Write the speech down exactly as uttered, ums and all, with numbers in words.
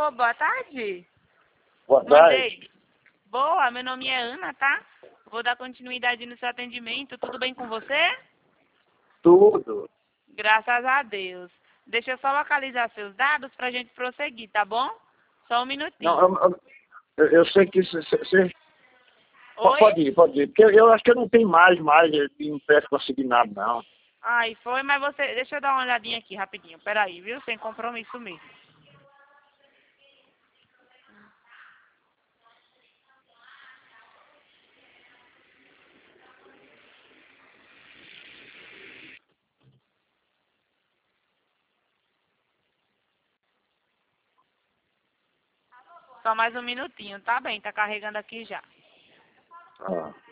Alô, boa tarde. Boa tarde. Mandei. Boa, meu nome é Ana, tá? Vou dar continuidade no seu atendimento. Tudo bem com você? Tudo. Graças a Deus. Deixa eu só localizar seus dados pra gente prosseguir, tá bom? Só um minutinho. Não, eu, eu, eu sei que você... Oi? Pode ir, pode ir. Porque eu acho que eu não tenho mais, mais de empréstimo consignado, não. Ai, foi, mas você... Deixa eu dar uma olhadinha aqui rapidinho. Peraí, viu? Sem compromisso mesmo. Só mais um minutinho, tá bem? Tá carregando aqui já. Ah.